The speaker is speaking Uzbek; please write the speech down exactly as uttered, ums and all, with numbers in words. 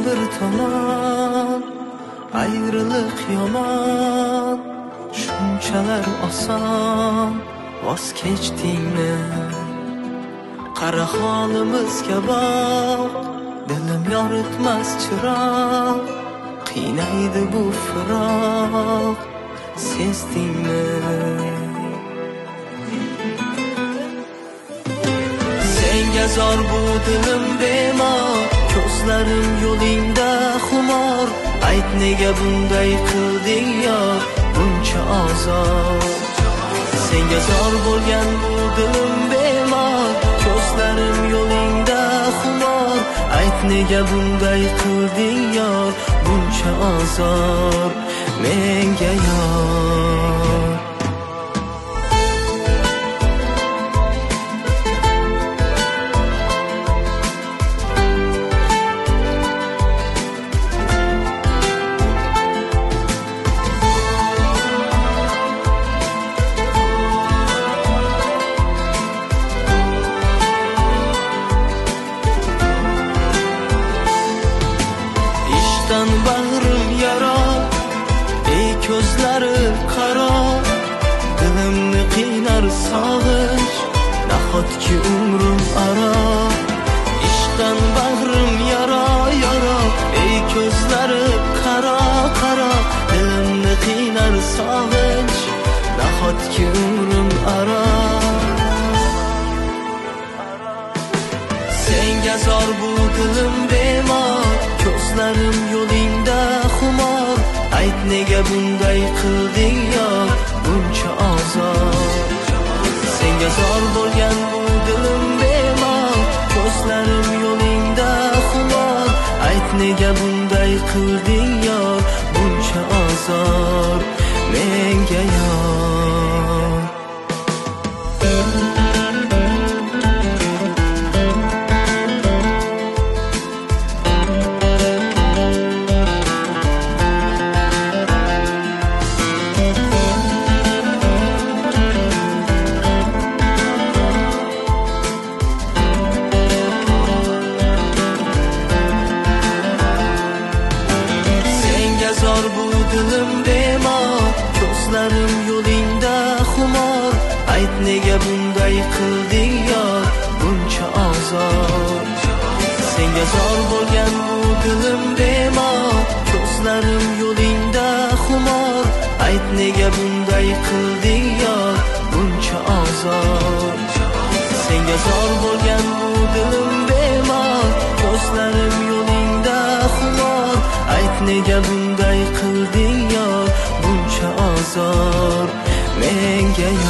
bir tomon, ayrılık yomon. Shunchalar oson voz kechdingmi? Qara holimizga boq, dilim yoritmas chiroq. Qiynaydi bu firoq, sezdingmi? Senga zor bu dilim bemor, ko'zlarim yo'lingda xumor. Ayt nega bunday qilding yor, buncha ozor. Senga zor bo'lgan bu dilim bemor, ko'zlarim yo'lingda xumor. Ayt nega bunday qilding yor, buncha ozor menga yor. Bag'rim yaro, ey ko'zlari qaro. Dilimni qiynar sog'inch, nahotki umrim aro. Ishqdan bag'rim yaro, yaro, ey ko'zlari qaro, qaro. Dilimni qiynar sog'inch, nahotki umrim aro. Senga zor bu dilim bemor, ko'zlarim yo'lingda xumor. Ayt nega bunday qilding yor, buncha ozor. Senga zor bo'lgan bu dilim bemor, ko'zlarim yo'lingda xumor. Ayt nega bunday qilding yor, buncha ozor menga yor. Zor bu dilim bemor, ko'zlarim yo'lingda xumor. Ayt nega bunday qilding yor, buncha ozor. Senga zor bo'lgan bu dilim bemor, ko'zlarim yo'lingda xumor. Ayt nega bunday qilding yor, buncha ozor. Senga zor bo'lgan bu dilim bemor, ko'zlarim yo'lingda xumor. Ayt nega bunday qilding yor, buncha ozor menga yor.